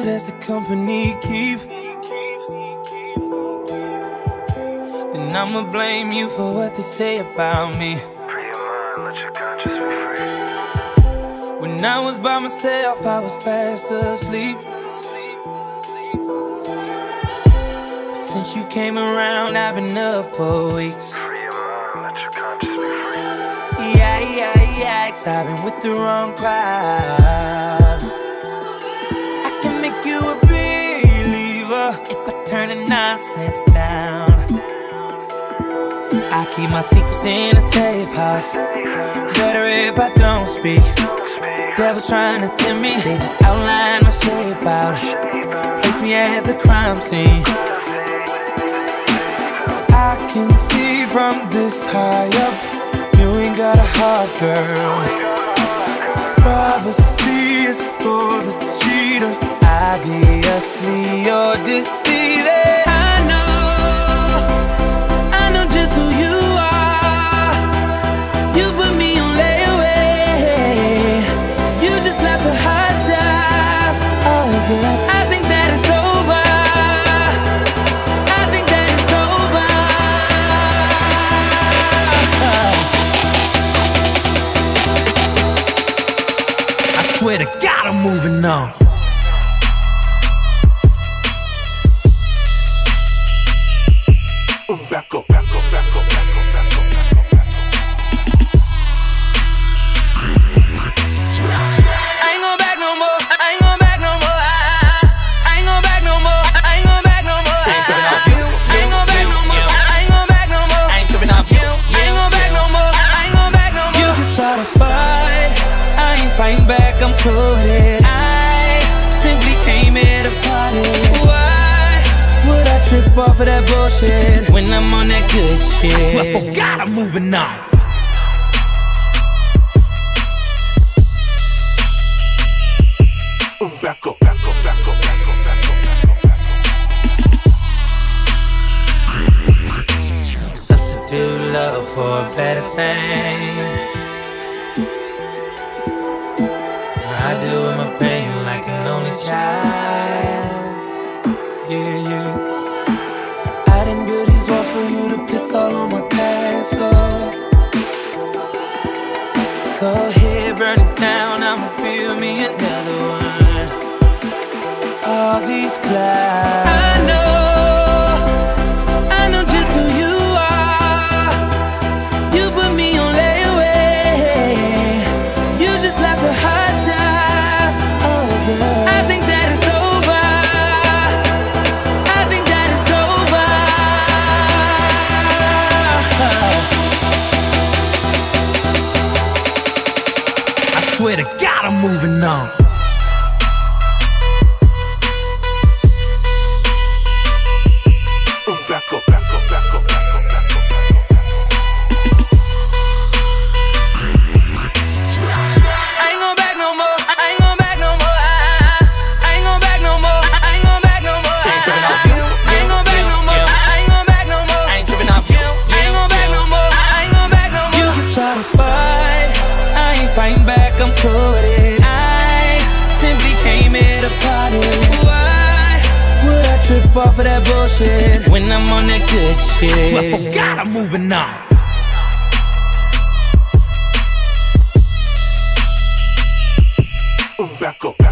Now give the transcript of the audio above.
less the company keep, then I'ma blame you for what they say about me. Free your mind, let your conscience be free. When I was by myself, I was fast asleep. Since you came around, I've been up for weeks. Free your mind, let your conscience be free. Yeah, 'cause I've been with the wrong crowd. I can make you a believer if I turn the nonsense down. I keep my secrets in a safe house. Better if I don't speak. Devil's trying to tempt me, they just outline my shape out. Place me at the crime scene. I can see from this high up, you ain't got a heart, girl. Privacy is for the cheater. Obviously you're deceiving. I know just who you are. You put me on layaway. You just left a hot shot. Oh yeah, I think that it's over. I think that it's over. I swear to God, I'm moving on. Back up, back up, back up, back up, back up, back up, back up. I ain't going back no more. I ain't going back no more. I ain't going back no more. I ain't going back no more. I ain't tripping off you. I ain't going back no more. I ain't going back no more. I ain't tripping off you. I ain't going back no more. I ain't going back no more. You can start a fight. I ain't fighting back. I'm coded. I simply came here to party. Why would I trip off of that bullshit when I'm on that good shit? I swear for God, I'm moving on. Back up, back up, back up, back up, back up, back up. Substitute love for a better thing. I deal with my pain like an only child. Yeah. I didn't build these walls for you to piss all on my castle. Go ahead, burn it down, I'ma build me another one. All these clouds, I know just who you are. You put me on layaway. You just left a hot shot. Oh yeah, I think that it's over. I think that it's over. I swear to God, I'm moving on. Back up, back up, back up, back up, back up, back up. I ain't going back no more. I ain't going back no more. I ain't going back no more. I ain't going back no more. I ain't tripping off you. I ain't going back no more. I ain't going back no more. I ain't tripping off you. I ain't going back no more. I ain't going back no more. You can start a fight. I ain't fighting back. I'm coded. I simply came here to party. Why would I trip off of that bullshit when I'm on that good shit? I swear for God, I'm moving on. Back up, back up.